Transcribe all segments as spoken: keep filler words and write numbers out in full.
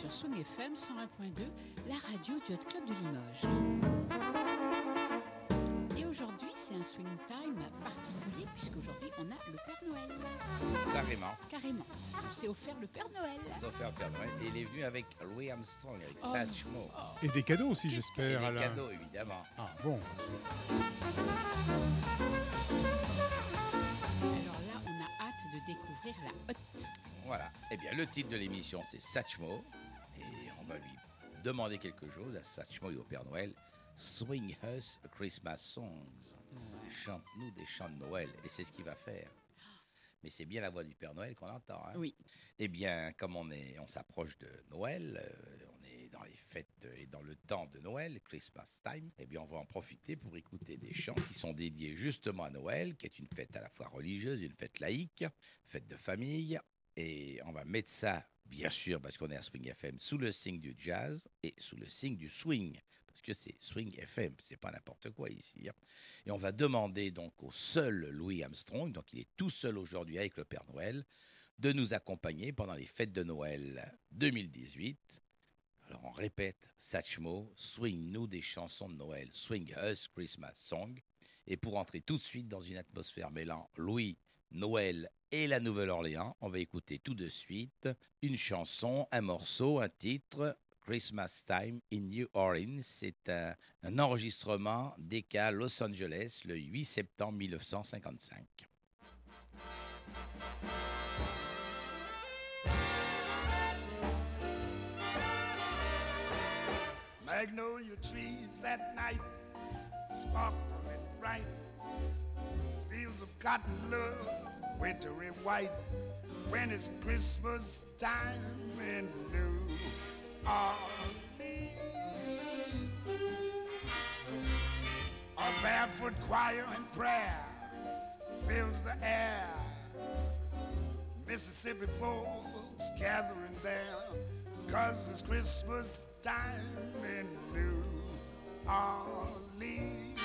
sur Swing F M cent un point deux, la radio du Hot Club de Limoges. Et aujourd'hui, c'est un Swing Time particulier puisqu'aujourd'hui, on a le Père Noël. Carrément. Carrément. On s'est offert le Père Noël. On s'est offert le Père Noël et il est venu avec Louis Armstrong, avec Oh. Satchmo. Et des cadeaux aussi, Et j'espère. des Alain. cadeaux, évidemment. Ah bon. Alors là, on a hâte de découvrir la Hot. Voilà. Eh bien, le titre de l'émission, c'est Satchmo. Et on va lui demander quelque chose à Satchmo et au Père Noël. Swing us a Christmas songs. Chante-nous des chants de Noël. Et c'est ce qu'il va faire. Mais c'est bien la voix du Père Noël qu'on entend. Hein. Oui. Eh bien, comme on, est, on s'approche de Noël, euh, on est dans les fêtes et dans le temps de Noël, Christmas time, eh bien, on va en profiter pour écouter des chants qui sont dédiés justement à Noël, qui est une fête à la fois religieuse, une fête laïque, fête de famille. Et on va mettre ça, bien sûr, parce qu'on est à Swing F M, sous le signe du jazz et sous le signe du swing. Parce que c'est Swing F M, c'est pas n'importe quoi ici. Hein. Et on va demander donc au seul Louis Armstrong, donc il est tout seul aujourd'hui avec le Père Noël, de nous accompagner pendant les fêtes de Noël deux mille dix-huit. Alors on répète, Satchmo, swing-nous des chansons de Noël, swing us Christmas song. Et pour entrer tout de suite dans une atmosphère mêlant Louis, Noël et la Nouvelle-Orléans, on va écouter tout de suite une chanson, un morceau, un titre, Christmas Time in New Orleans. C'est un, un enregistrement d'E K A Los Angeles le huit septembre mille neuf cent cinquante-cinq. Magnolia trees at night sparkle and bright, fields of cotton love, wintry white, when it's Christmas time in New Orleans. A barefoot choir and prayer fills the air, Mississippi folks gathering there, 'cause it's Christmas time in New Orleans.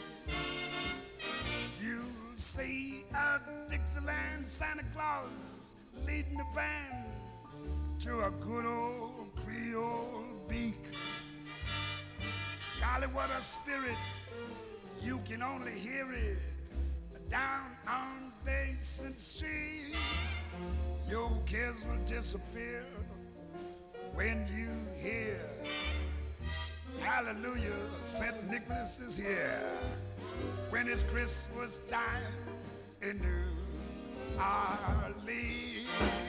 You see a Dixieland Santa Claus leading the band to a good old Creole beak. Golly, what a spirit, you can only hear it down on Basin Street. Your cares will disappear when you hear hallelujah, Saint Nicholas is here. When it's Christmas time in New Orleans.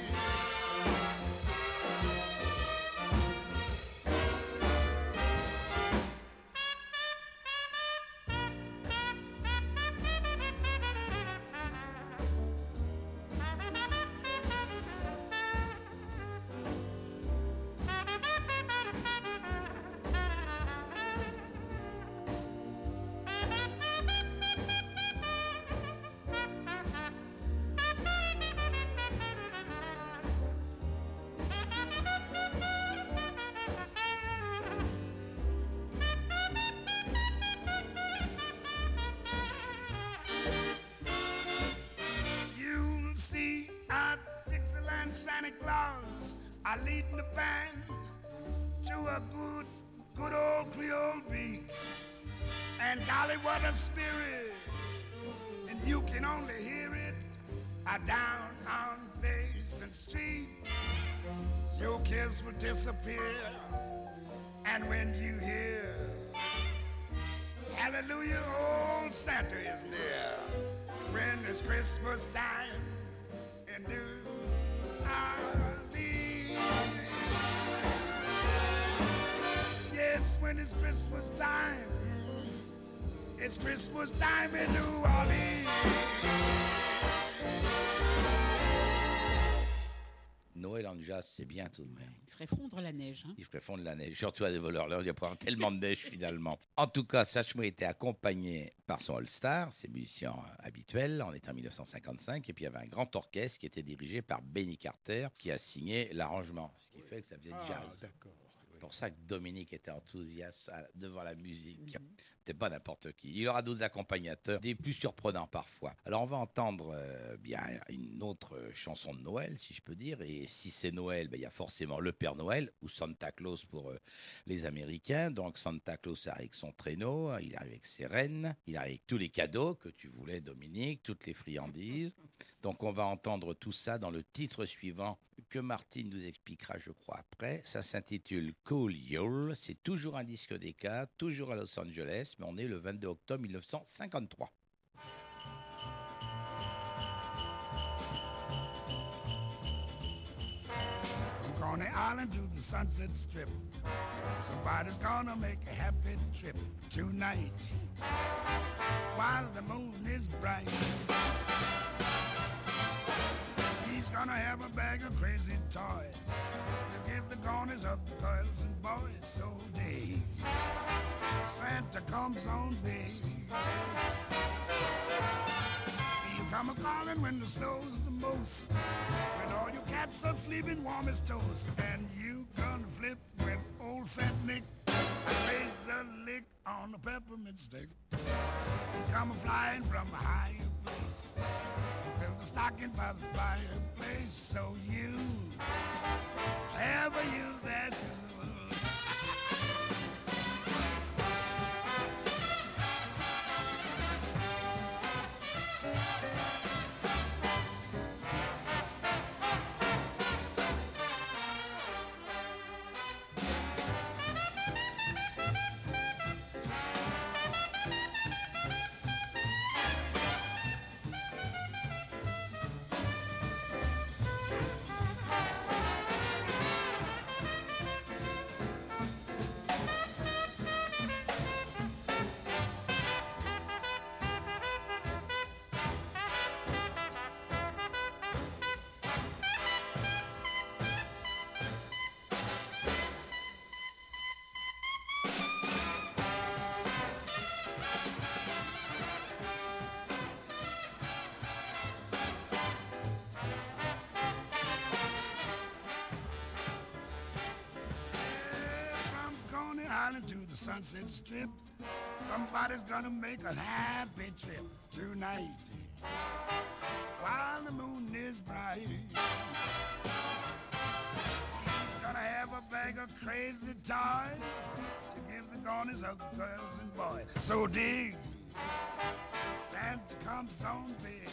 Santa Claus are leading the band to a good, good old Creole beat. And golly, what a spirit, and you can only hear it uh, down on Basin Street. Your kiss will disappear, and when you hear hallelujah, old Santa is near. When it's Christmas time in New Yes, when it's Christmas time, it's Christmas time in New Orleans. Noël en jazz, c'est bien tout de même. Il ferait fondre la neige. Hein. Il ferait fondre la neige, surtout à des voleurs. Là, il y a pas tellement de neige finalement. En tout cas, Satchmo était accompagné par son All-Star, ses musiciens habituels. On était en mille neuf cent cinquante-cinq. Et puis il y avait un grand orchestre qui était dirigé par Benny Carter, qui a signé l'arrangement. Ce qui fait que ça faisait du Ah, jazz. d'accord. Oui. C'est pour ça que Dominique était enthousiaste à- devant la musique. Mhm. C'est pas n'importe qui. Il aura d'autres accompagnateurs, des plus surprenants parfois. Alors on va entendre euh, bien une autre euh, chanson de Noël, si je peux dire. Et si c'est Noël, ben, il y a forcément le Père Noël ou Santa Claus pour euh, les Américains. Donc Santa Claus arrive avec son traîneau, il arrive avec ses rennes, il arrive avec tous les cadeaux que tu voulais, Dominique, toutes les friandises. Donc on va entendre tout ça dans le titre suivant que Martine nous expliquera, je crois, après. Ça s'intitule Cool Yule. C'est toujours un disque D K, toujours à Los Angeles, mais on est le vingt-deux octobre mille neuf cent cinquante-trois. From Coney Island to the Sunset Strip, somebody's gonna make a happy trip tonight while the moon is bright. He's gonna have a bag of crazy toys to give the corners of the girls and boys. So dig, Santa comes on big. You come a-calling when the snow's the most, when all your cats are sleeping warm as toast, and you gonna flip when old Saint Nick plays a lick on a peppermint stick. You come a-flying from a higher place, fill the stocking by the fireplace. So you have a you that's good. To the Sunset Strip, somebody's gonna make a happy trip tonight while the moon is bright. He's gonna have a bag of crazy toys to give the corners of the girls and boys. So dig, Santa comes on big.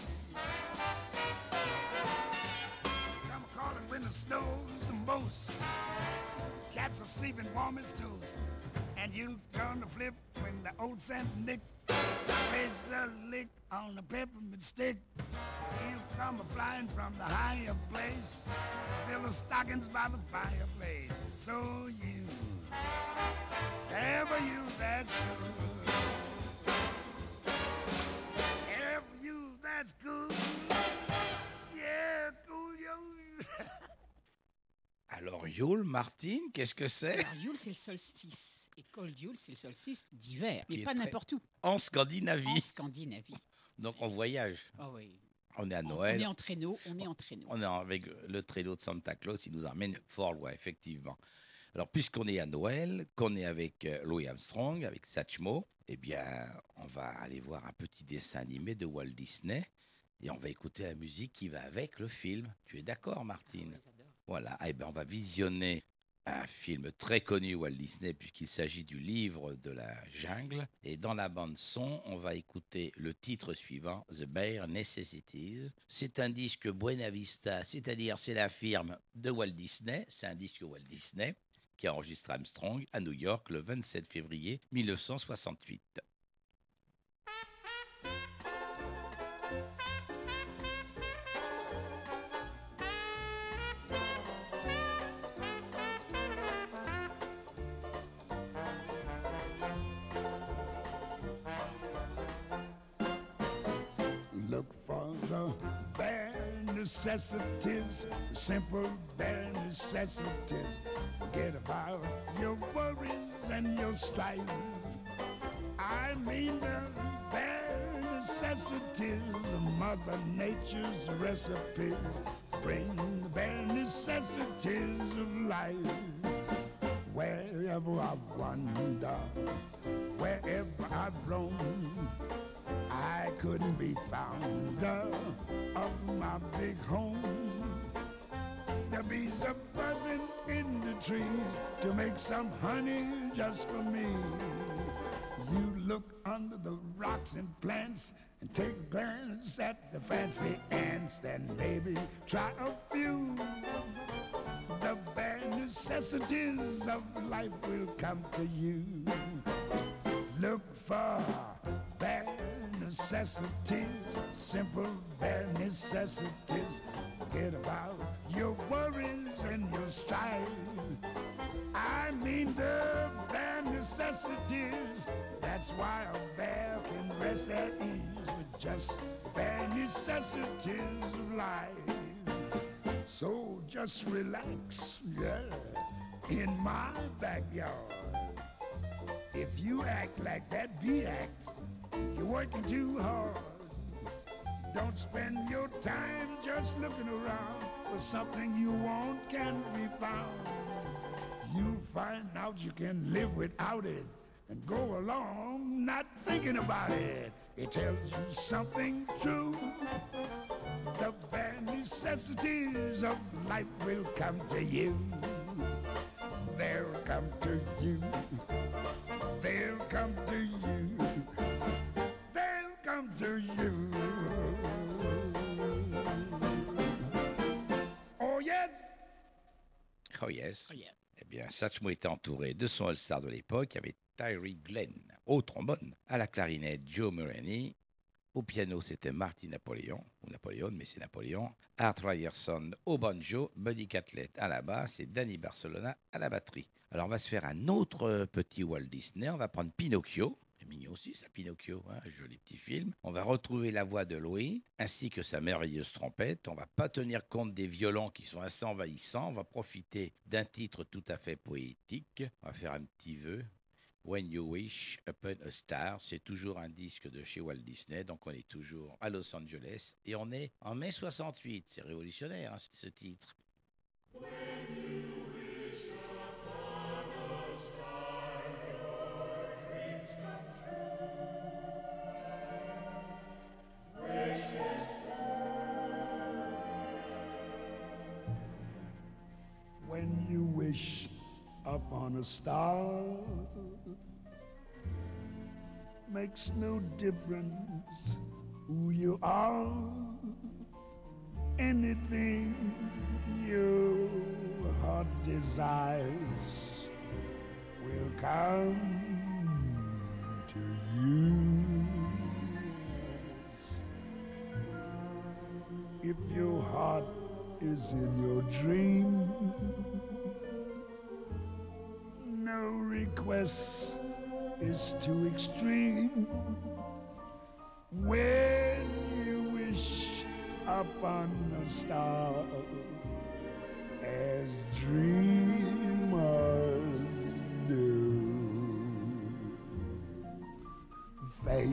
Come a-calling when the snow's the most, cats are sleeping warm as toast, and you gonna flip when the old Saint Nick plays a lick on a peppermint stick. You come a-flying from the higher place, fill the stockings by the fireplace. So you have a you that's good, have a you that's good, yeah, cool you. Alors Yule, Martine, qu'est-ce que c'est? Alors, Yule, c'est le solstice. Et Cold Yule, c'est le solstice d'hiver. Qui Mais est pas très- n'importe où. En Scandinavie. En Scandinavie. Donc on voyage. Ah oui. On est à On- Noël. On est en traîneau. On est en traîneau. On est avec le traîneau de Santa Claus, il nous emmène fort loin, effectivement. Alors, puisqu'on est à Noël, qu'on est avec euh, Louis Armstrong, avec Satchmo, eh bien, on va aller voir un petit dessin animé de Walt Disney et on va écouter la musique qui va avec le film. Tu es d'accord, Martine? Ah, j'adore. Voilà, eh bien, on va visionner un film très connu Walt Disney puisqu'il s'agit du livre de la jungle. Et dans la bande son, on va écouter le titre suivant, The Bare Necessities. C'est un disque Buena Vista, c'est-à-dire c'est la firme de Walt Disney. C'est un disque Walt Disney qui a enregistré Armstrong à New York le vingt-sept février mille neuf cent soixante-huit. Look for the bare necessities, the simple bare necessities. Forget about your worries and your strife. I mean the bare necessities of Mother Nature's recipe. Bring the bare necessities of life. wherever I wander, wherever I roam, I couldn't be founder of my big home. The bees are buzzing in the tree to make some honey just for me. You look under the rocks and plants and take a glance at the fancy ants, then maybe try a few. The bare necessities of life will come to you. Look for bare necessities, simple bare necessities. Forget about your worries and your strife. I mean the bare necessities. That's why a bear can rest at ease with just bare necessities of life. So just relax, yeah, in my backyard. If you act like that bee act, you're working too hard. Don't spend your time just looking around for something you want can't be found. You'll find out you can live without it and go along not thinking about it. It tells you something true. The bare necessities of life will come to you. They'll come to you. They'll come to you. They'll come to you. Oh yes. Oh yes. Oh yeah. Eh bien, Satchmo était entouré de son all-star de l'époque. Il y avait Tyree Glenn au trombone, à la clarinette Joe Murray, au piano c'était Marty Napoleon, ou Napoléon, mais c'est Napoléon, Art Ryerson au banjo, Buddy Catlett à la basse et Danny Barcelona à la batterie. Alors on va se faire un autre petit Walt Disney, on va prendre Pinocchio. C'est mignon aussi, ça, Pinocchio, hein, joli petit film. On va retrouver la voix de Louis, ainsi que sa merveilleuse trompette. On va pas tenir compte des violons qui sont assez envahissants. On va profiter d'un titre tout à fait poétique. On va faire un petit vœu. When You Wish Upon a Star, c'est toujours un disque de chez Walt Disney, donc on est toujours à Los Angeles. Et on est en mai soixante-huit, c'est révolutionnaire, hein, ce titre. When you wish upon a star, your dreams come true. Wishes when you wish upon a star, makes no difference who you are. Anything your heart desires will come to you. If your heart is in your dream, no request is too extreme. When you wish upon a star, as dreamers do, fate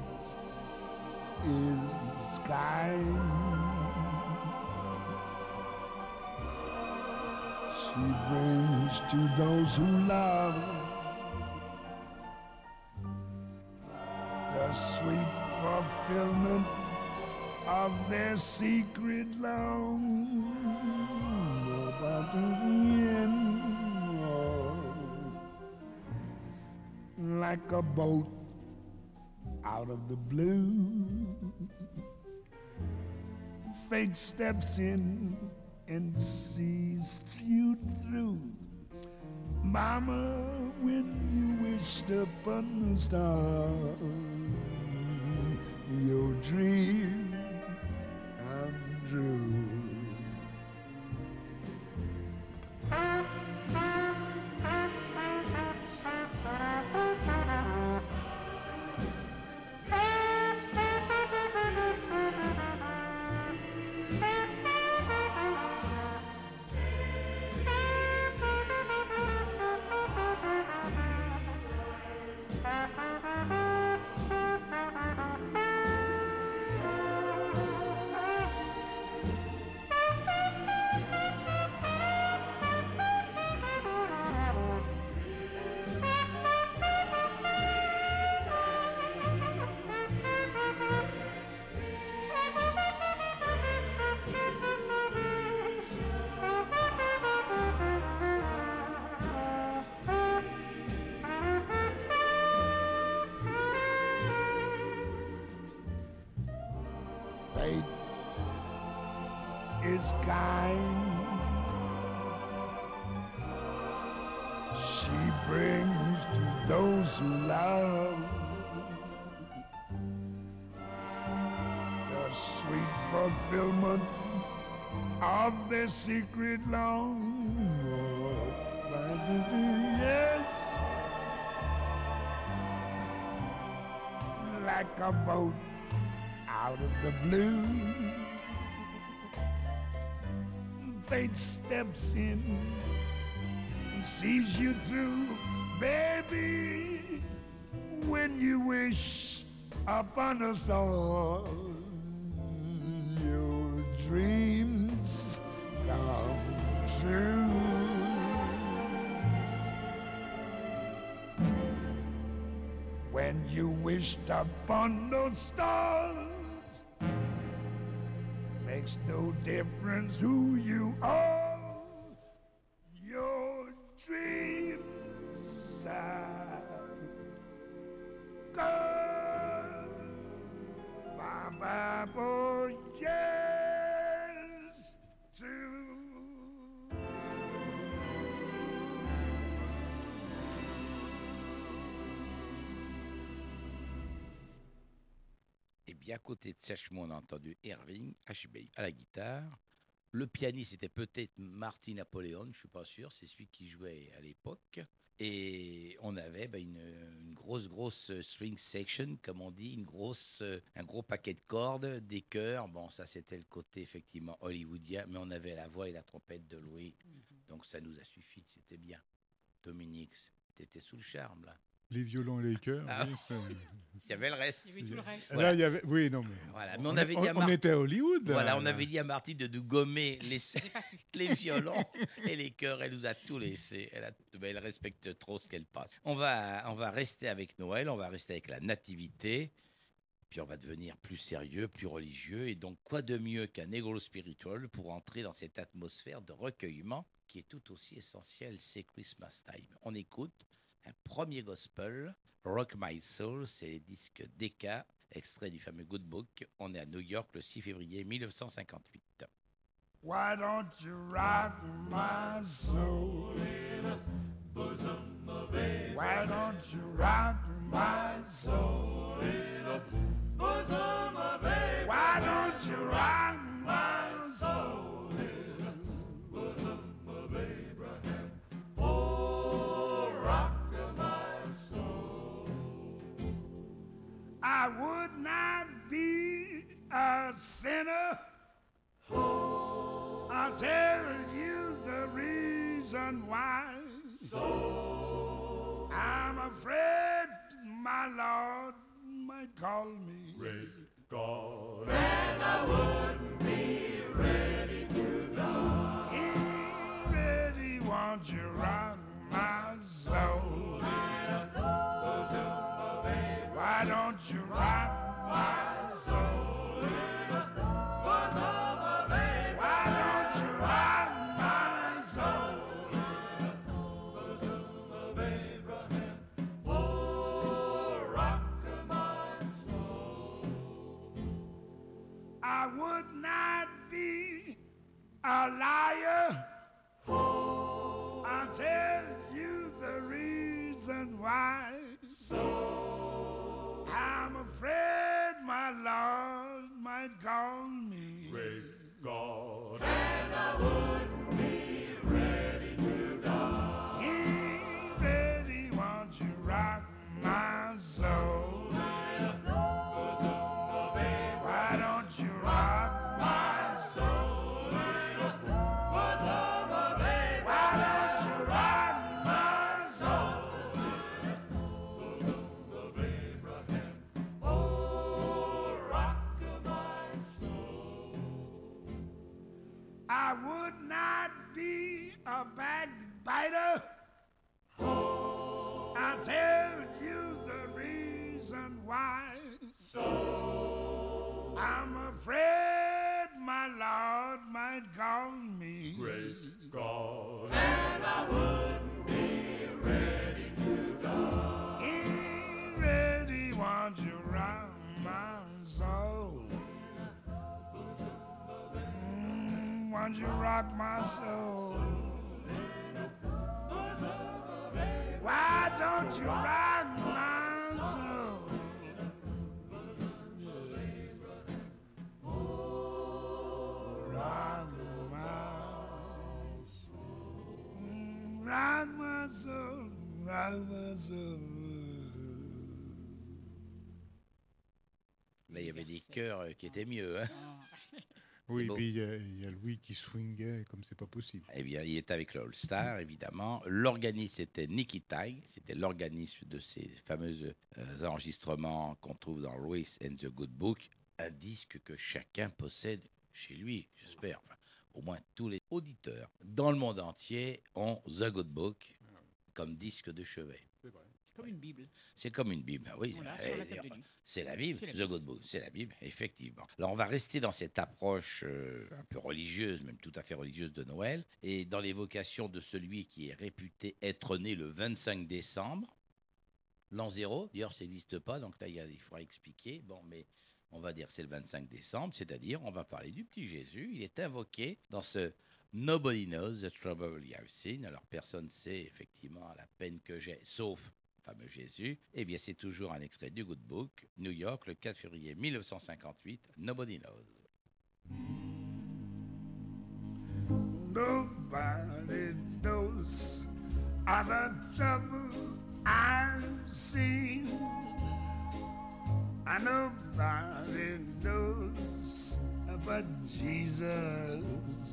is kind. She brings to those who love the sweet fulfillment of their secret longing. But in, like a boat out of the blue, fate steps in and sees you through. Mama, when you wished upon a star, your dreams come true. fate is kind. She brings to those who love the sweet fulfillment of their secret long. Yes, like a boat out of the blue, fate steps in, sees you through, baby, when you wish upon a star, your dreams come true. When you wished upon those stars, makes no difference who you are, your dreams are gone. Bye bye, yes, true. Et bien, à côté de Sèchemont, on a entendu Irving, H B à la guitare. Le pianiste, c'était peut-être Marty Napoleon, je ne suis pas sûr, c'est celui qui jouait à l'époque. Et on avait bah, une, une grosse, grosse string section, comme on dit, une grosse, un gros paquet de cordes, des chœurs. Bon, ça, c'était le côté, effectivement, hollywoodien, mais on avait la voix et la trompette de Louis. Mm-hmm. Donc, ça nous a suffi, c'était bien. Dominique, t'étais sous le charme, là. Les violons et les chœurs, ah, oui, ça... il y avait le reste. Il y avait tout le reste. Là, voilà. Il y avait... Oui, non, mais... Voilà. mais on, on, avait on, dit à Marty... on était à Hollywood. Voilà, là, on là. avait dit à Marty de nous gommer les, les violons et les chœurs. Elle nous a tout laissé. Elle, a... elle respecte trop ce qu'elle passe. On va, on va rester avec Noël, on va rester avec la nativité. Puis on va devenir plus sérieux, plus religieux. Et donc, quoi de mieux qu'un Negro Spiritual pour entrer dans cette atmosphère de recueillement qui est tout aussi essentielle, c'est Christmas Time. On écoute un premier gospel, Rock My Soul, c'est les disques Decca, extrait du fameux Good Book. On est à New York le six février mille neuf cent cinquante-huit. Why don't you rock my soul in a bosom of Abraham? Why don't you rock my soul in a bosom of Abraham? Why don't you rock my soul in a bosom of Abraham? Oh, rock my soul. I would not be a sinner. Oh, I'll tell you the reason why. So I'm afraid my Lord might call me. Red God. And I wouldn't be ready to die. He really wants you round my soul. My soul. Why don't you rock my soul? I would not be a liar. Oh, I'll tell you the reason why. So I'm afraid my Lord might call me. Great God. And I wouldn't be ready to die. He really wants you rock my soul. I would not be a backbiter. Oh, I'll tell you the reason why. So I'm afraid my Lord might call me. Great God. And I wouldn't be ready to die. He really wants you round my soul. don't you rock my soul? Why don't you rock my soul? Rock my soul, rock my soul, rock my soul. Là, il y avait des chœurs euh, qui étaient mieux. Hein. Oh. Oui, beau. puis il y, a- il y a Louis qui swingait comme c'est pas possible. Eh bien, il est avec le All Star, évidemment. L'organiste, c'était Nicky Tag. C'était l'organisme de ces fameux euh, enregistrements qu'on trouve dans Royce and the Good Book. Un disque que chacun possède chez lui, j'espère. Enfin, au moins tous les auditeurs dans le monde entier ont The Good Book comme disque de chevet. Comme une Bible. C'est comme une Bible, oui. Voilà, Eh, sur la table de nuit. C'est la Bible, C'est la The Good Book, c'est la Bible, effectivement. Alors on va rester dans cette approche euh, un peu religieuse, même tout à fait religieuse de Noël, et dans l'évocation de celui qui est réputé être né le vingt-cinq décembre, l'an zéro. D'ailleurs, ça n'existe pas, donc là il, y a, il faudra expliquer. Bon, mais on va dire c'est le vingt-cinq décembre, c'est-à-dire on va parler du petit Jésus. Il est invoqué dans ce Nobody knows the trouble you have seen. Alors personne ne sait effectivement la peine que j'ai, sauf fameux Jésus, eh bien c'est toujours un extrait du Good Book, New York, le quatre février mille neuf cent cinquante-huit, Nobody Knows. Nobody knows of the trouble I've seen. And nobody knows but Jesus.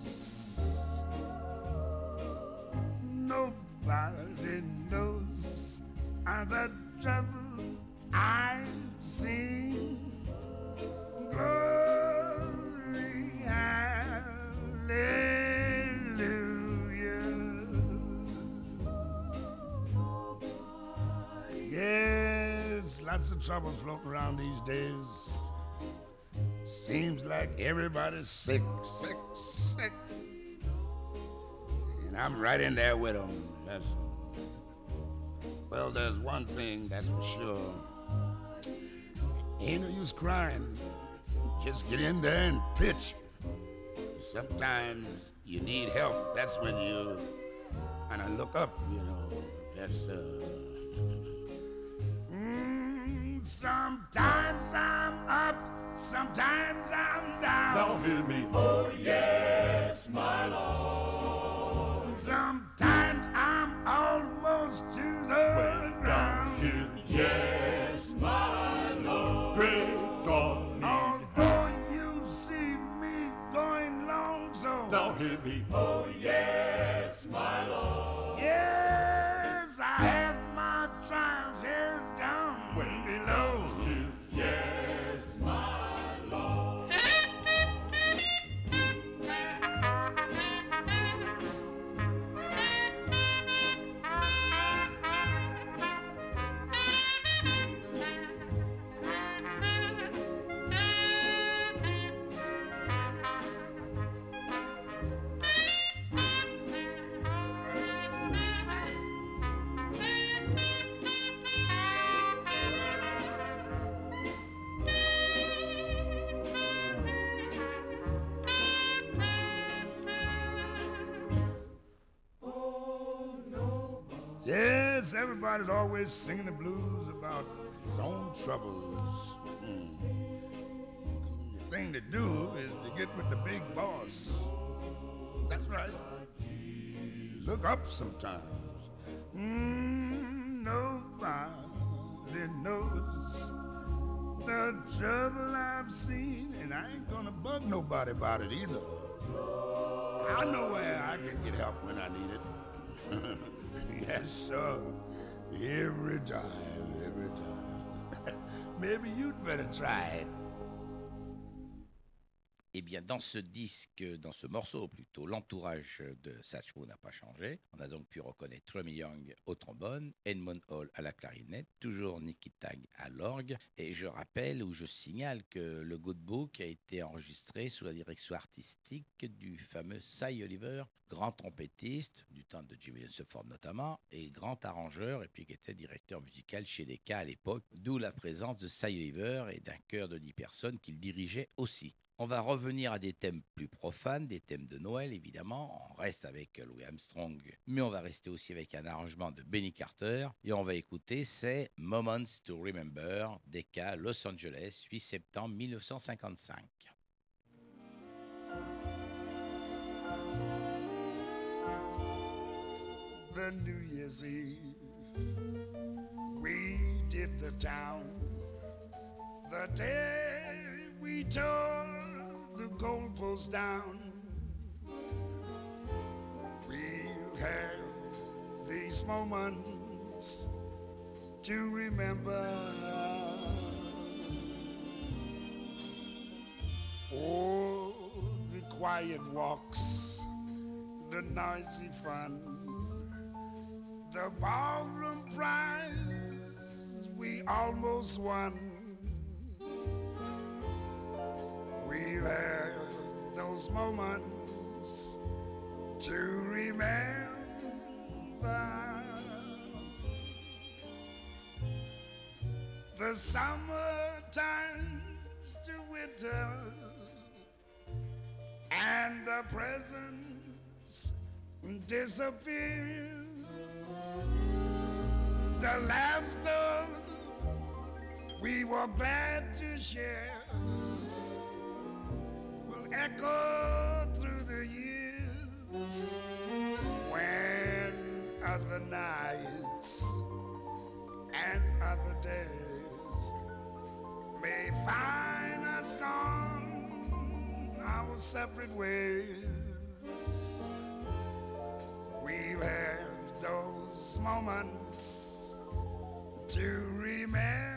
Nobody knows of the trouble I've seen. Glory, hallelujah. Yes, lots of trouble floating around these days. Seems like everybody's sick, sick, sick. And I'm right in there with them. That's, well, there's one thing that's for sure. Ain't no use crying. Just get in there and pitch. Sometimes you need help. That's when you kind of look up, you know. That's, uh... Mm, sometimes I'm up, sometimes I'm down. Now hear me, oh yes, my Lord. Sometimes I'm almost to the ground. Here, yes, my Lord. Great God, Although you see me going long, so now hear me, oh yes, my Lord. yes, I have my trials here down Way below. Here, yes, my Lord. Yes, everybody's always singing the blues about his own troubles. Mm. The thing to do is to get with the big boss. That's right. Look up sometimes. Mm, nobody knows the trouble I've seen, and I ain't gonna bug nobody about it either. I know where I can get help when I need it. Yes, sir. Every time, every time. Maybe you'd better try it. Eh bien, dans ce disque, dans ce morceau plutôt, l'entourage de Satchmo n'a pas changé. On a donc pu reconnaître Tremy Young au trombone, Edmond Hall à la clarinette, toujours Nicky Tag à l'orgue. Et je rappelle ou je signale que le Good Book a été enregistré sous la direction artistique du fameux Cy Oliver, grand trompettiste du temps de Jimmy Hunsford notamment, et grand arrangeur, et puis qui était directeur musical chez Decca à l'époque, d'où la présence de Cy Oliver et d'un chœur de dix personnes qu'il dirigeait aussi. On va revenir à des thèmes plus profanes, des thèmes de Noël évidemment. On reste avec Louis Armstrong, mais on va rester aussi avec un arrangement de Benny Carter. Et on va écouter c'est Moments to Remember, D K Los Angeles, huit septembre mille neuf cent cinquante-cinq. The New Year's Eve, we did the town. The day we tore the goalpost down. We'll have these moments to remember. Oh, the quiet walks, the noisy fun, the ballroom prize we almost won. We'll have those moments to remember. The summertime to winter and the presents disappear. The laughter we were glad to share will echo through the years when other nights and other days may find us gone our separate ways. We'll have those moments to remember.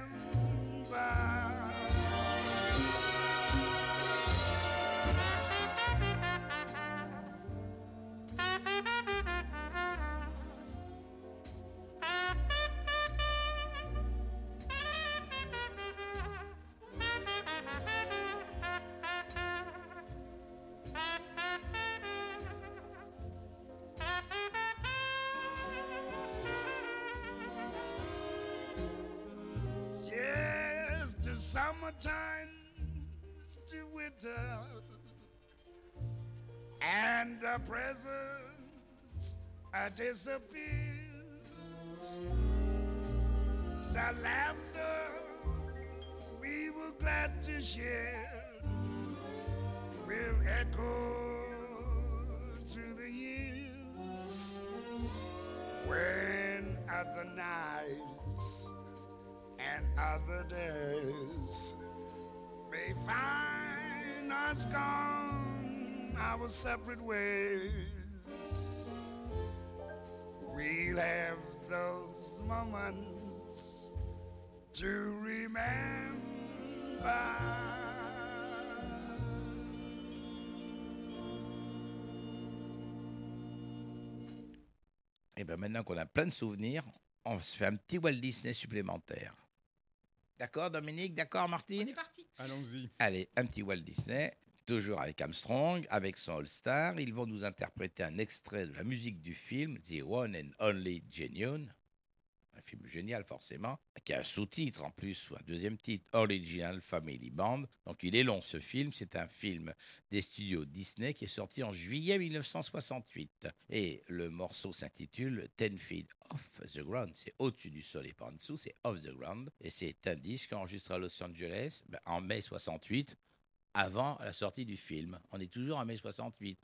Summertime to winter and the presents are disappears. The laughter we were glad to share will echo through the years when other nights and other days may find us gone our separate ways. We'll have those moments to remember. Et bien maintenant qu'on a plein de souvenirs, on se fait un petit Walt Disney supplémentaire. D'accord, Dominique? D'accord, Martine? On est parti. Allons-y. Allez, un petit Walt Disney, toujours avec Armstrong, avec son All-Star. Ils vont nous interpréter un extrait de la musique du film The One and Only Genuine. Un film génial, forcément, qui a un sous-titre en plus, ou un deuxième titre, Original Family Band. Donc il est long, ce film. C'est un film des studios Disney qui est sorti en juillet mille neuf cent soixante-huit. Et le morceau s'intitule Ten Feet Off the Ground. C'est au-dessus du sol et pas en dessous, c'est Off the Ground. Et c'est un disque enregistré à Los Angeles ben, en mai soixante-huit, avant la sortie du film. On est toujours en mai soixante-huit.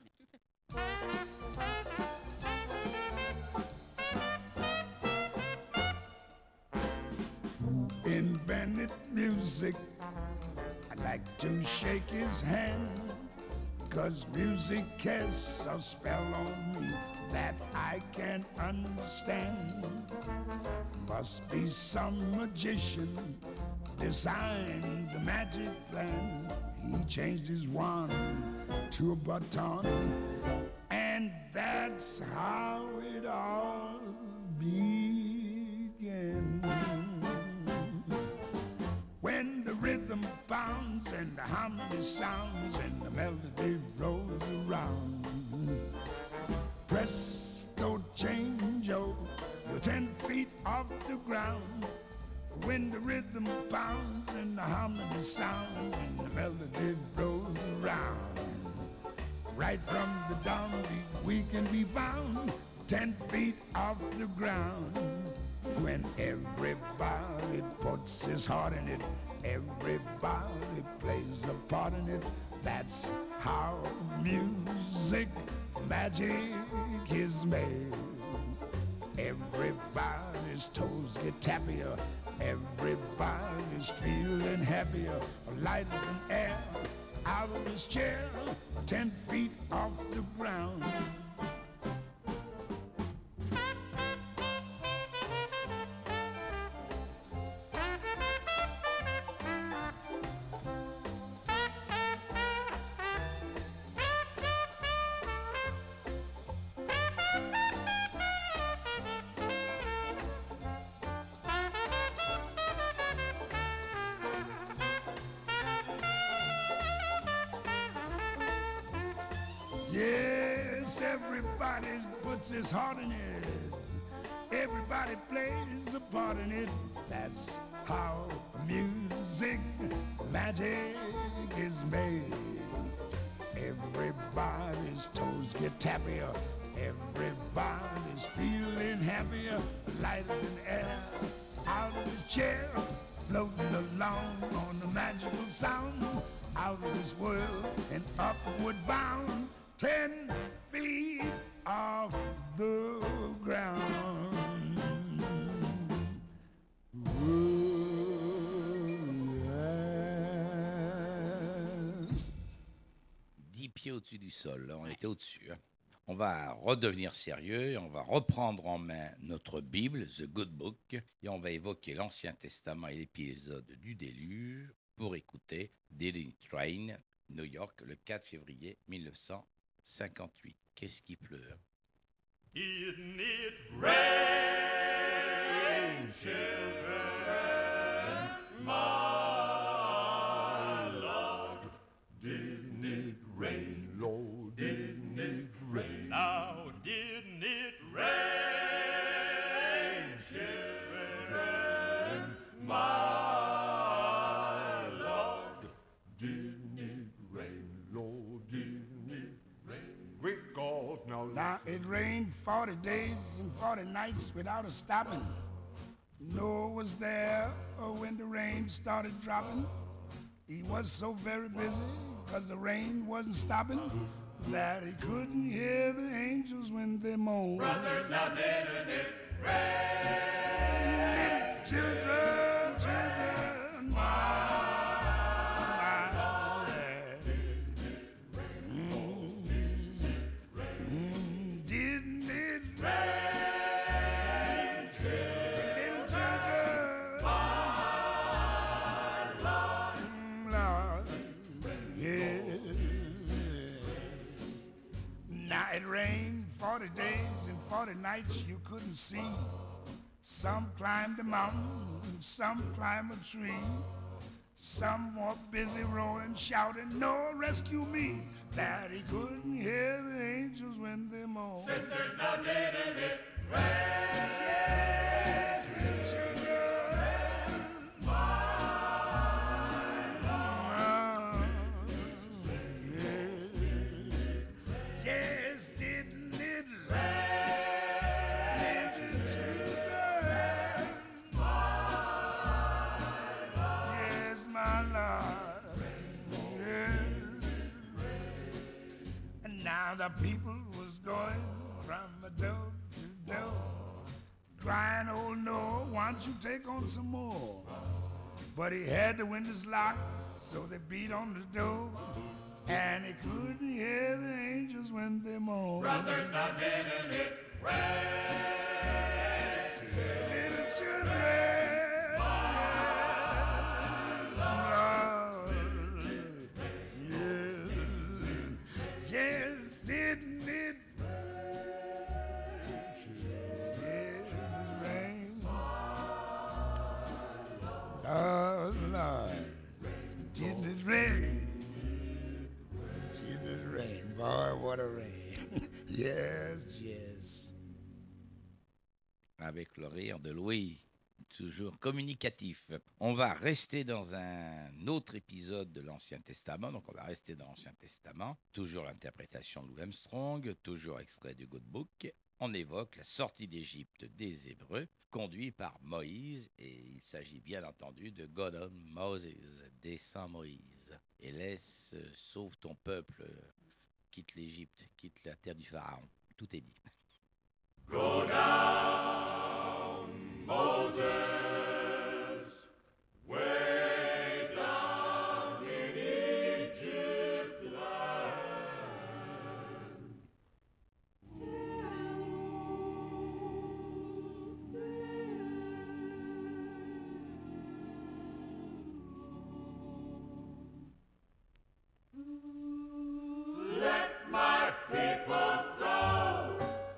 Invented music, I'd like to shake his hand, 'cause music has a spell on me that I can't understand. Must be some magician designed the magic plan. He changed his wand to a button, and that's how it all began. When the rhythm bounds and the harmony sounds and the melody rolls around, presto change-o, you're ten feet off the ground. When the rhythm bounds and the the harmony sound and the melody rolls around. Right from the dawn we can be found ten feet off the ground. When everybody puts his heart in it, everybody plays a part in it. That's how music magic is made. Everybody's toes get tappier, everybody's feeling happier, lighter than air, out of his chair, ten feet off the ground. Yes, everybody puts his heart in it. Everybody plays a part in it. That's how music magic is made. Everybody's toes get tappier. Everybody's feeling happier. Lighter than air, out of his chair, floating along on the magical sound. Out of this world and upward bound. Ten feet off the ground. Ooh, yes. Dix pieds au-dessus du sol, on était au-dessus. Hein. On va redevenir sérieux et on va reprendre en main notre Bible, The Good Book, et on va évoquer l'Ancien Testament et l'épisode du déluge pour écouter Daily Train, New York, le quatre février mille neuf cent cinquante-huit. Qu'est-ce qui pleure? Didn't it rain, children, my Lord? Didn't it rain, Lord? Didn't it rain? Now, didn't it rain, children, my Now it rained forty days and forty nights without a stopping. Noah was there when the rain started dropping. He was so very busy because the rain wasn't stopping that he couldn't hear the angels when they moaned. Brothers, now didn't it rain? Children, children, my, my Lord. Mm, mm, didn't it rain? Little children, my Lord. Mm, Lord, yeah. Now it rained forty days and forty nights you couldn't see. Some climbed a mountain, some climbed a tree. Some were busy rowing, shouting, "Noah, rescue me!" That he couldn't hear the angels when they moaned. Sisters, now didn't it rain? Yes, children, my Lord. Yeah. Yes, didn't it rain? Now the people was going from door to door, crying, "Oh no, why don't you take on some more?" But he had the windows locked, so they beat on the door, and he couldn't hear the angels when they moaned. Brothers, now didn't it rain? Little children, yes, didn't it? Yes, it rained. Lord, Lord, didn't it rain? Didn't it rain? Boy, what a rain. Yes, yes. Avec le rire de Louis, toujours communicatif. On va rester dans un autre épisode de l'Ancien Testament, donc on va rester dans l'Ancien Testament, toujours l'interprétation de Louis Armstrong, toujours extrait du Good Book. On évoque la sortie d'Égypte des Hébreux, conduit par Moïse, et il s'agit bien entendu de God on Moses, descend Moïse, et laisse, euh, sauve ton peuple, euh, quitte l'Égypte, quitte la terre du Pharaon. Tout est dit. Go down, Moses, way down in Egypt land. Let my people go.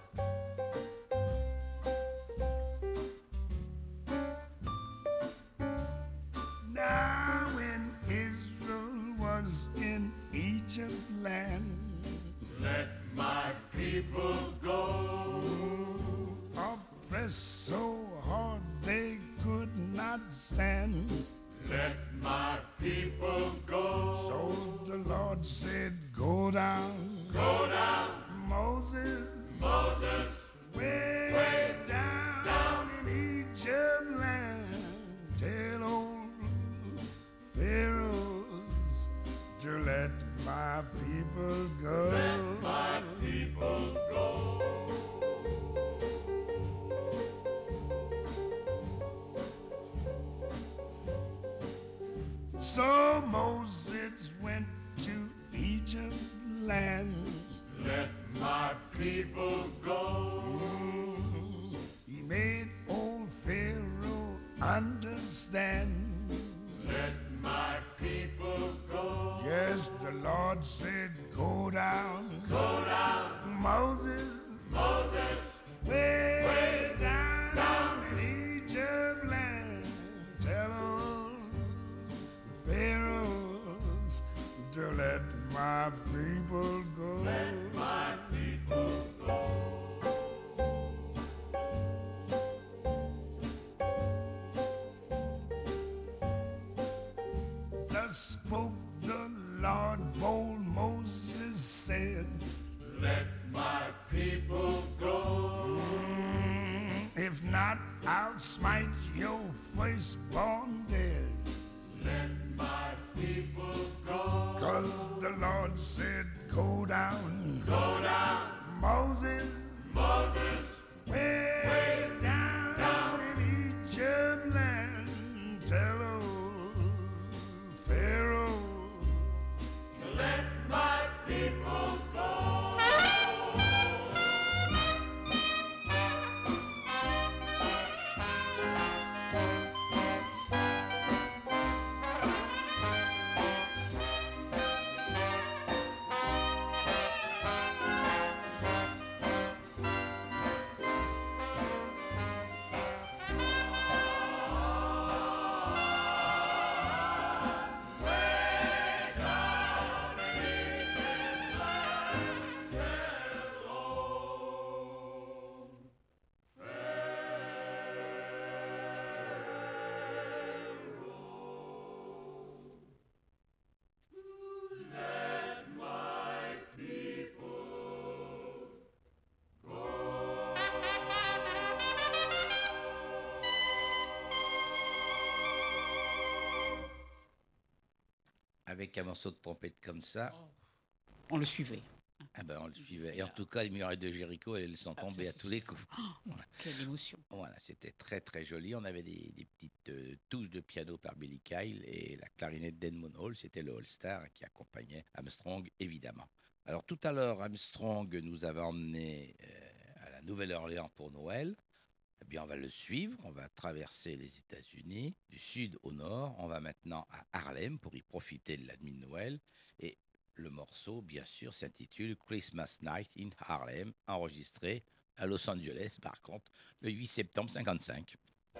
Now when Israel was in Egypt land, Let my people go. oppressed so hard they could not stand. Let my people go. So the Lord said, go down, Go down, Moses, Moses, way, way down, down in Egypt land. Tell old Pharaohs to let my people go. let my people go. So Moses went to Egypt land. Let my people go. He made old Pharaoh understand. Let my people go. Yes, the Lord said, go down, Go down, Moses, Moses, way, way down, down in Egypt land. Tell old Pharaohs to let my people go. let my people go. Thus spoke the Lord, bold Moses said, Let my people go. if not, I'll smite your firstborn dead. Let my people go. Cause the Lord said, go down, Go down, Moses, Moses, way, way down, down in Egypt land. Tell old Pharaoh to let my people go. Avec un morceau de trompette comme ça, On le suivait. ah ben on le suivait. Et en tout cas, les murailles de Jéricho, elles sont Ah, tombées ça, à c'est tous les coups. Quelle émotion. Voilà, c'était très très joli. On avait des, des petites euh, touches de piano par Billy Kyle et la clarinette d'Edmund Hall, c'était le All-Star qui accompagnait Armstrong, évidemment. Alors tout à l'heure, Armstrong nous avait emmené euh, à la Nouvelle-Orléans pour Noël. Eh bien, on va le suivre, on va traverser les États-Unis, du sud au nord. On va maintenant à Harlem pour y profiter de la nuit de Noël. Et le morceau, bien sûr, s'intitule Christmas Night in Harlem, enregistré à Los Angeles, par contre, le huit septembre cinquante-cinq.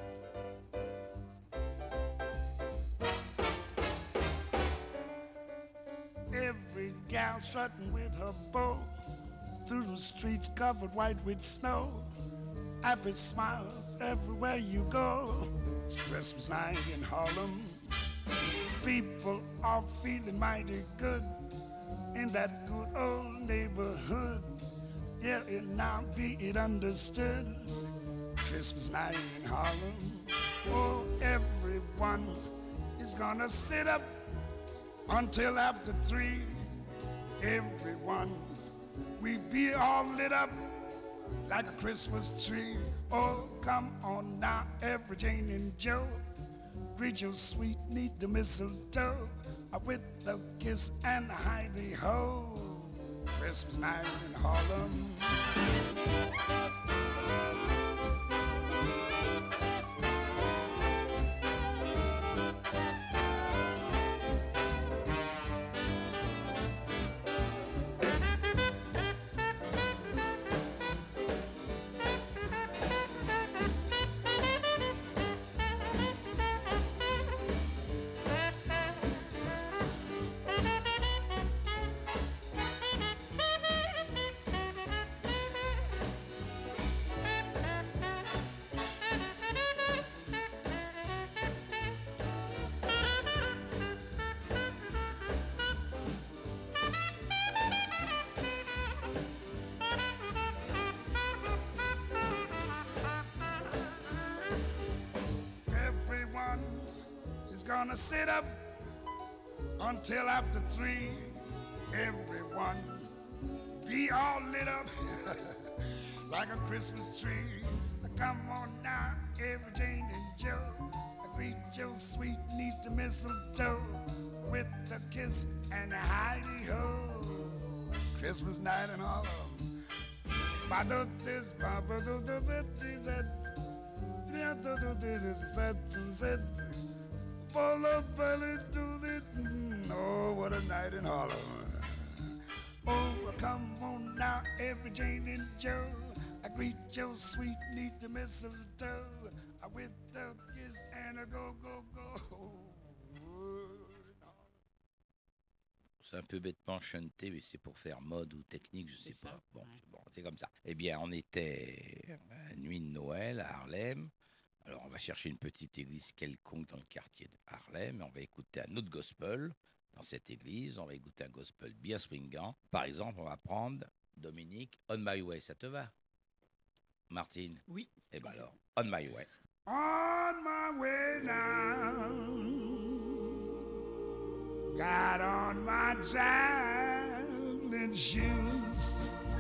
Every gal strutting with her bow through the streets covered white with snow. Happy smiles everywhere you go. It's Christmas night in Harlem. People are feeling mighty good in that good old neighborhood. Yeah, it now be it understood. Christmas night in Harlem. Oh, everyone is gonna sit up until after three. Everyone, we be all lit up like a Christmas tree. Oh, come on now, every Jane and Joe. Greet your sweet, neat the mistletoe with the kiss and the hidey-ho. Christmas night in Harlem. Gonna sit up until after three. Everyone be all lit up like a Christmas tree. Come on now, every Jane and Joe. Greet your sweet niece to mistletoe with a kiss and a hidey-ho. Christmas night in Harlem. Oh, what a night in Harlem. Oh, come on now, every Jane and Joe. I greet your sweet niece to mistletoe with a kiss and a go, go, go. C'est un peu bêtement chanté, mais c'est pour faire mode ou technique, je sais C'est pas. ça, Bon, ouais. c'est bon, c'est comme ça. Eh bien, on était à la nuit de Noël à Harlem. Alors, on va chercher une petite église quelconque dans le quartier de Harlem et on va écouter un autre gospel dans cette église. On va écouter un gospel bien swingant. Par exemple, on va prendre, Dominique, On My Way. Ça te va, Martine? Oui. Eh bien alors, On My Way. On my way now, got on my traveling shoes.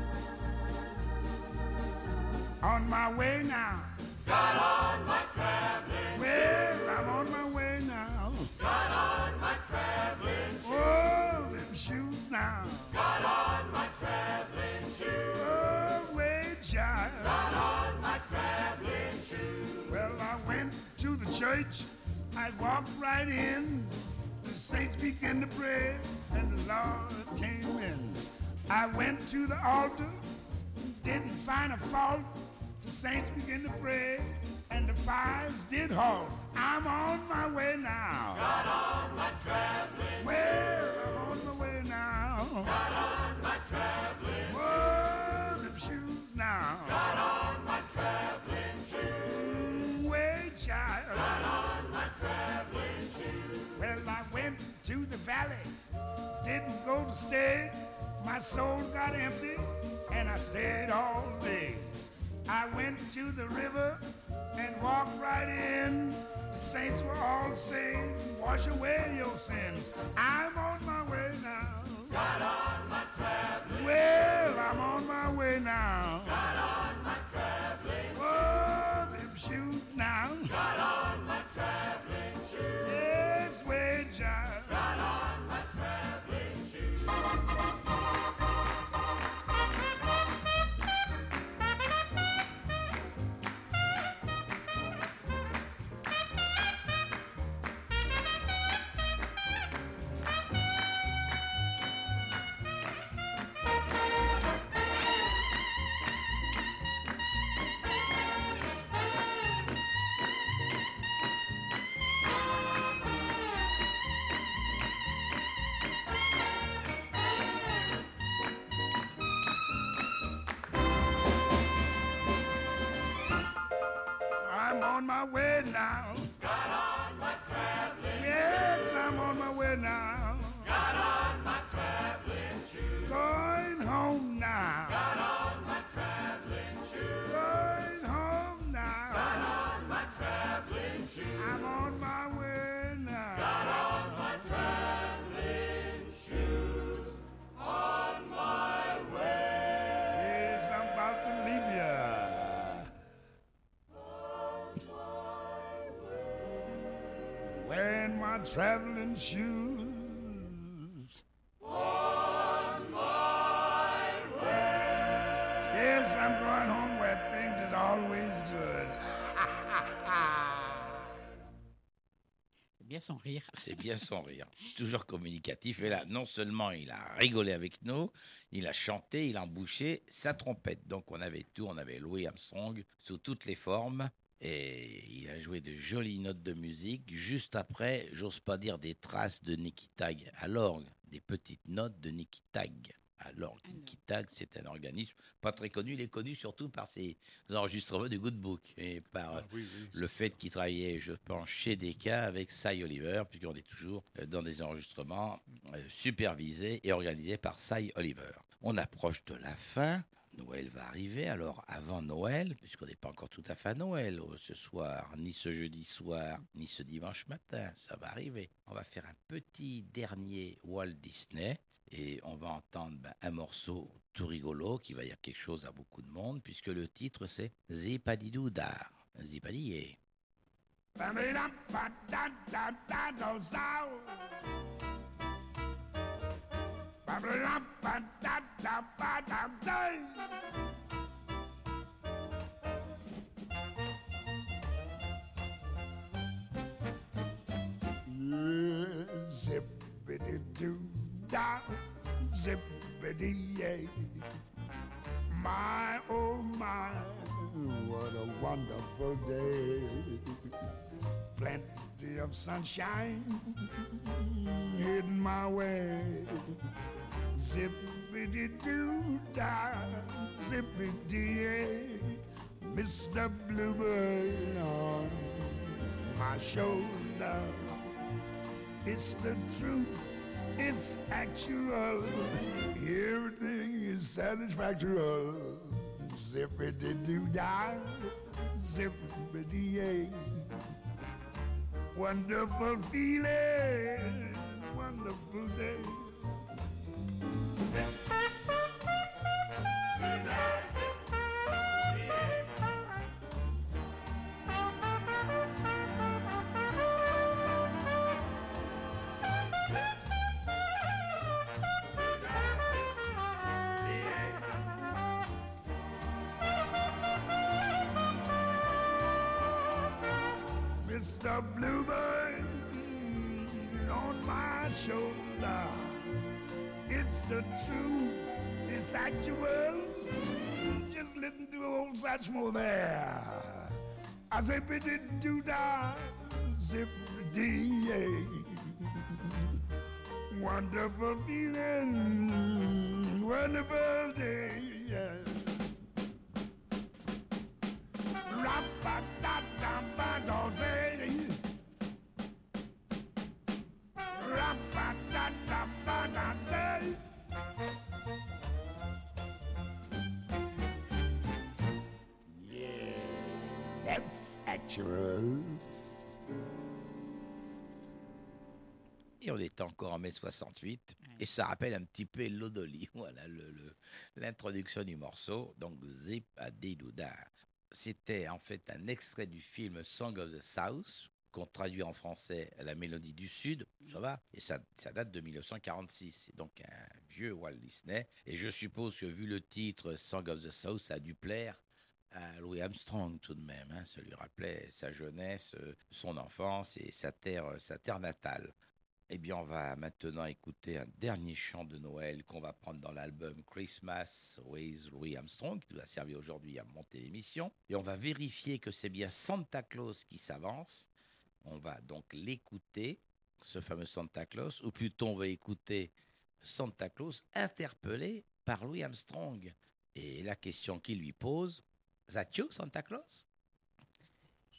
On my way now, Got on my traveling well, I'm on my way now. Got on my traveling shoes. Oh, them shoes now. Got on my traveling shoes. Oh, way child. Got on my traveling shoes. Well, I went to the church. I walked right in. The saints began to pray, and the Lord came in. I went to the altar, didn't find a fault. The saints began to pray, and the fires did halt. I'm on my way now. Got on my traveling Well, I'm on my way now. Got on my traveling Whoa, them shoes now. Got on my traveling shoes. Mm, way child. Got on my traveling shoes. Well, I went to the valley, didn't go to stay. My soul got empty, and I stayed all day. I went to the river and walked right in. The saints were all saying, wash away your sins. I'm on my way now. Got on my traveling Well, I'm on my way now. Got on my traveling Oh, them shoes now. Got on my traveling shoes. Yes, way child. Got on my traveling shoes. on my way now. Got on my traveling Yes, I'm on my way now. Got on my traveling shoes. Going home now. Got on my traveling shoes. Going home now. Got on my traveling shoes. I'm on my way now. Got on my traveling shoes. On my way. Yes, I'm about to leave ya. Wearing my traveling shoes. On my way. Yes, I'm going home where things is always good. C'est bien son rire. C'est bien son rire, toujours communicatif. Et là, non seulement il a rigolé avec nous, il a chanté, il a embouché sa trompette. Donc on avait tout, on avait Louis Armstrong sous toutes les formes. Et il a joué de jolies notes de musique. Juste après, j'ose pas dire des traces de Nicky Tag à l'orgue, des petites notes de Nicky Tag à l'orgue. Alors. Nicky Tag, c'est un organisme pas très connu. Il est connu surtout par ses enregistrements de Good Book et par Ah oui, oui. le fait qu'il travaillait, je pense, chez Decca avec Cy Oliver, puisqu'on est toujours euh, dans des enregistrements euh, supervisés et organisés par Cy Oliver. On approche de la fin. Noël va arriver, alors avant Noël, puisqu'on n'est pas encore tout à fait à Noël euh, ce soir, ni ce jeudi soir, ni ce dimanche matin, ça va arriver. On va faire un petit dernier Walt Disney et on va entendre ben, un morceau tout rigolo qui va dire quelque chose à beaucoup de monde, puisque le titre c'est Zipadidou-dar, Zipadillé. Zippity-doo-dah, zippity-yay. My, oh my, what a wonderful day. Plenty of sunshine heading my way. Zippity-doo-dah, zippity-yay. Mister Bluebird on my shoulder. It's the truth, it's actual. Everything is satisfactory. Zippity-doo-dah, zippity-yay. Wonderful feeling, wonderful day. Mister Bluebird on my shoulder. It's the truth, it's actual. Just listen to old Satchmo there. I say, biddy-doo-dah, zip-dee-yay. Wonderful feeling, wonderful day, yes. Rap-a-da-da-ba-do-zay. Rap-a-da-da-ba-da-zay. Yeah, that's actual. Et on est encore en mai soixante-huit, Ouais. et ça rappelle un petit peu l'Odoli, voilà le- le- l'introduction du morceau, donc Zip à Dédouda. C'était en fait un extrait du film Song of the South, qu'on traduit en français La Mélodie du Sud, ça va, et ça, ça date de dix-neuf cent quarante-six, c'est donc un vieux Walt Disney, et je suppose que vu le titre Song of the South, ça a dû plaire à Louis Armstrong tout de même, hein. Ça lui rappelait sa jeunesse, euh, son enfance et sa terre, sa terre natale. Eh bien, on va maintenant écouter un dernier chant de Noël qu'on va prendre dans l'album Christmas with Louis Armstrong, qui nous a servi aujourd'hui à monter l'émission. Et on va vérifier que c'est bien Santa Claus qui s'avance. On va donc l'écouter, ce fameux Santa Claus, ou plutôt on va écouter Santa Claus interpellé par Louis Armstrong. Et la question qu'il lui pose, « That you, Santa Claus ?»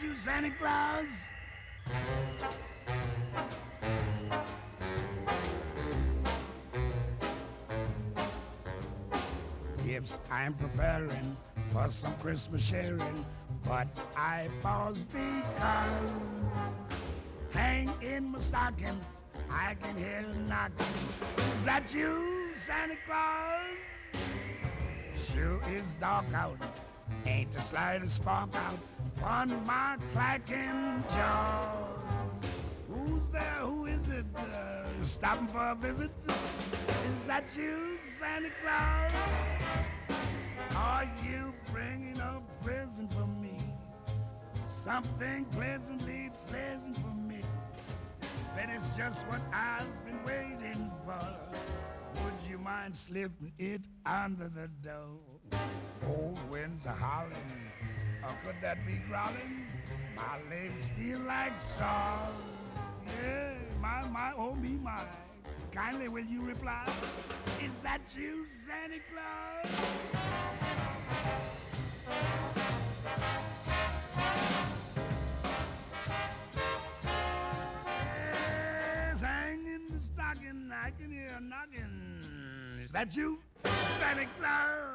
you, Santa Claus? Gifts I'm preparing for some Christmas sharing, but I pause because hang in my stocking, I can hear a knocking. Is that you, Santa Claus? Sure is dark out, ain't the slightest spark out on my clacking jaw. Who's there? Who is it? Uh, stopping for a visit? Is that you, Santa Claus? Are you bringing a present for me? Something pleasantly pleasant for me. That is just what I've been waiting for. Would you mind slipping it under the door? Old winds are howling, or could that be growling? My legs feel like straws. Yeah, my, my, oh me, my. Kindly will you reply? Is that you, Santa Claus? Yes, hang in the stocking, I can hear a knocking. Is that you, Santa Claus?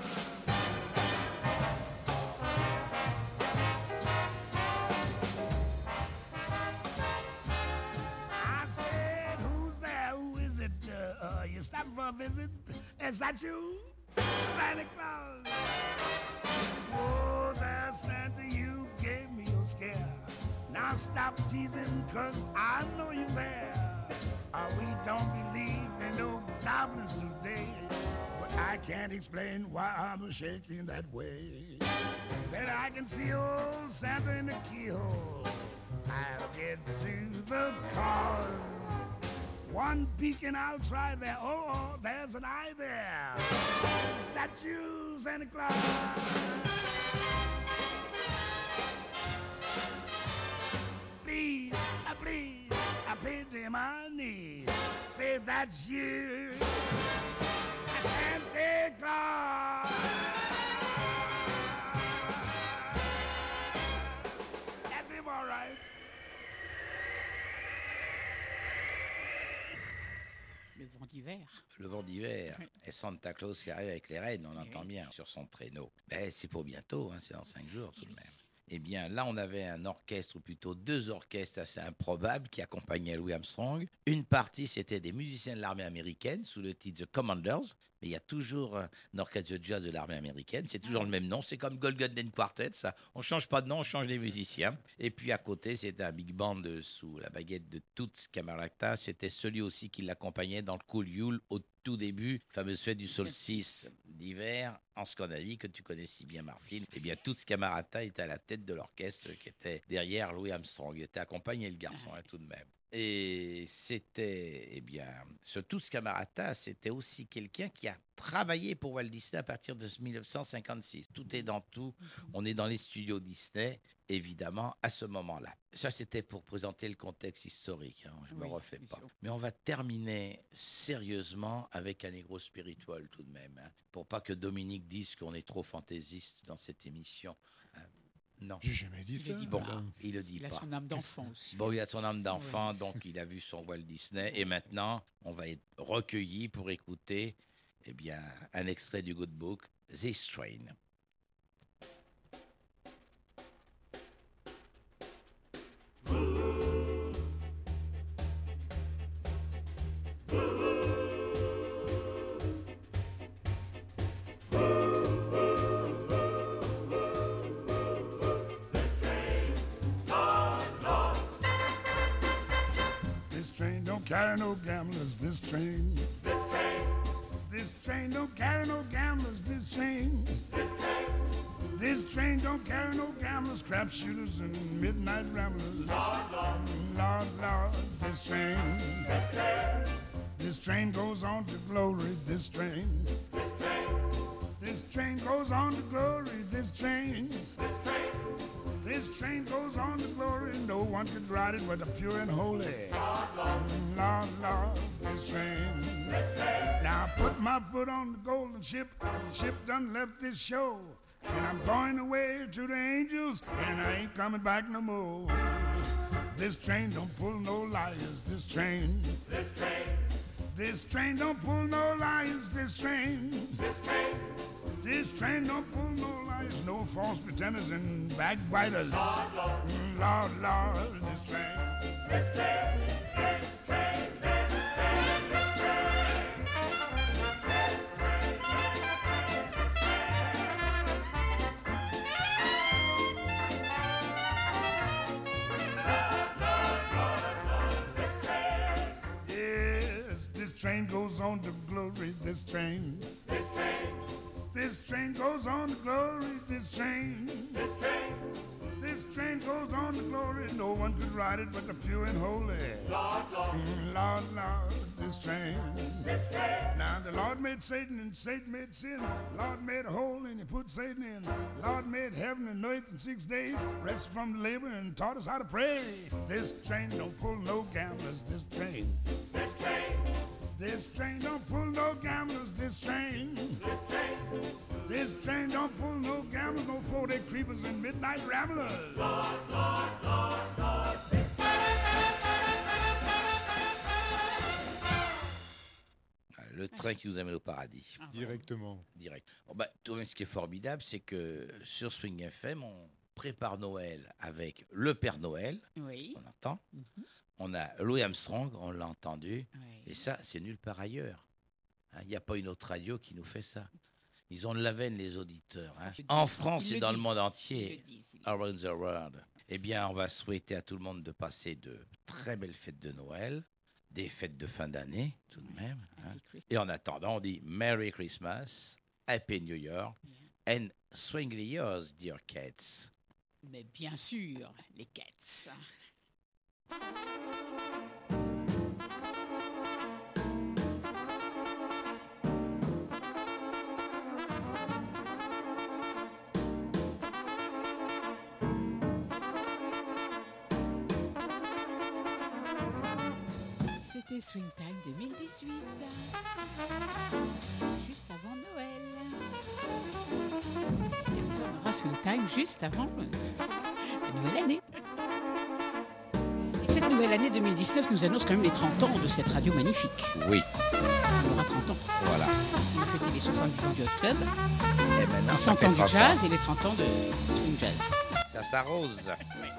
Uh, you stopping for a visit? Is that you, Santa Claus? Oh, there, Santa, you gave me a scare. Now stop teasing, cause I know you're there. Uh, we don't believe in no goblins today, but I can't explain why I'm shaking that way. Then I can see old Santa in the keyhole. I'll get to the cause. One peek and I'll try there. Oh, oh, there's an eye there. Is that you, Santa Claus? Please, uh, please, I pity my knees. Say that's you, Santa Claus. That's him, all right. Le vent d'hiver. Le vent d'hiver. Et Santa Claus qui arrive avec les rennes, on entend bien sur son traîneau. Ben, c'est pour bientôt, hein, c'est dans cinq jours tout de même. Eh bien, là, on avait un orchestre, ou plutôt deux orchestres assez improbables qui accompagnaient Louis Armstrong. Une partie, c'était des musiciens de l'armée américaine sous le titre The Commanders. Mais il y a toujours un orchestre de jazz de l'armée américaine. C'est toujours le même nom. C'est comme Golden Quartet, ça. On ne change pas de nom, on change les musiciens. Et puis à côté, c'était un big band de, sous la baguette de Toots Camerata. C'était celui aussi qui l'accompagnait dans le Cool Yule au tout début, fameuse fête du solstice d'hiver en Scandinavie que tu connais si bien, Martine. Eh bien, Toots Camerata était à la tête de l'orchestre qui était derrière Louis Armstrong. Il était accompagné le garçon, hein, tout de même. Et c'était, eh bien, ce Toots Camerata, c'était aussi quelqu'un qui a travaillé pour Walt Disney à partir de dix-neuf cent cinquante-six. Tout est dans tout. On est dans les studios Disney, évidemment, à ce moment-là. Ça, c'était pour présenter le contexte historique. Hein. Je ne me Oui, refais pas. sûr. Mais on va terminer sérieusement avec un négro spirituel tout de même. Hein, pour pas que Dominique dise qu'on est trop fantaisiste dans cette émission. Hein. Non. J'ai jamais dit Il ça. le dit Bon, pas. il le dit Il a pas. son âme d'enfant aussi. Bon, il a son âme d'enfant, donc il a vu son Walt Disney. Et maintenant, on va être recueillis pour écouter eh bien, un extrait du Good Book, This Train. This train don't carry no gamblers, this train. This train, This train don't carry no gamblers, this train. this train, This train don't carry no gamblers, crap shooters, and midnight ramblers. Lord, Lord, Lord, Lord, this train. this train, This train goes on to glory, this train. this train, This train goes on to glory, this train. this train, This train goes on to glory, no one could ride it but the pure and holy. Lord, Lord, this train. This train. Now I put my foot on the golden ship, and the ship done left this show. And I'm going away to the angels, and I ain't coming back no more. This train don't pull no liars, this train. This train. This train don't pull no liars, this train. This train. This train don't pull no liars, no false pretenders and backbiters. Lord, Lord, Lord, Lord, this train. This train, this train, this train, this train. This train, this train. Yes, this train goes on to glory, this train. This train. This train goes on to glory, this train. This train. This train goes on to glory, no one could ride it but the pure and holy. Lord, Lord. Mm, Lord, Lord, this train. This train. Now the Lord made Satan and Satan made sin. The Lord made a hole and he put Satan in. The Lord made heaven and earth in six days, rested from labor and taught us how to pray. This train don't pull no gamblers, this train. This train. This train don't pull no gamblers, this train. This train. This train don't pull no gamblers, no four-day creepers and midnight ramblers. Lord, Lord, Lord, Lord, this Le train qui nous amène au paradis. Ah, Directement. Direct. Bon, bah, tout de même, ce qui est formidable, c'est que sur Swing F M, on prépare Noël avec le Père Noël, Oui. on entend. Mhm. On a Louis Armstrong, on l'a entendu. Oui. Et ça, c'est nulle part ailleurs. Hein, Il n'y a pas une autre radio qui nous fait ça. Ils ont de la veine, les auditeurs. hein. Ils le En disent. France Ils et le dans le disent. monde Ils le entier, disent, ils le around the world. Eh bien, on va souhaiter à tout le monde de passer de très belles fêtes de Noël, des fêtes de fin d'année, tout de même. hein. Happy Christmas. Et en attendant, on dit Merry Christmas, Happy New Year, and swingly yours, dear cats. Mais bien sûr, les Cats. C'était Swing Time deux mille dix-huit, juste avant Noël. Et on aura Swing Time juste avant euh, la nouvelle année. Et cette nouvelle année deux mille dix-neuf nous annonce quand même les trente ans de cette radio magnifique. Oui, On aura trente ans. voilà. On a fêté les soixante-dix ans du Hot Club, Et maintenant, les ça cent fait ans du trente jazz et les trente ans de Swing Jazz. Ça s'arrose.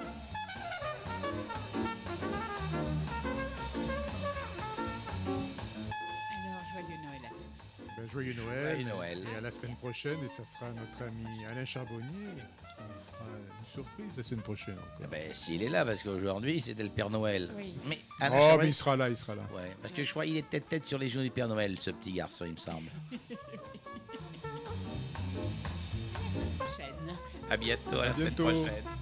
Alors, joyeux Noël à tous. Ben, joyeux Noël. Joyeux Noël. Et à la semaine prochaine. Et ça sera notre ami Alain Charbonnier qui nous fera une surprise la semaine prochaine Eh encore. ben, s'il est là, parce qu'aujourd'hui, c'était le Père Noël. Oui. Mais Oh, Alain mais Chabrol- il sera là, il sera là. Ouais, parce que je crois qu'il est peut-être tête sur les genoux du Père Noël, ce petit garçon, il me semble. Prochaine. À bientôt, à la À semaine bientôt. prochaine.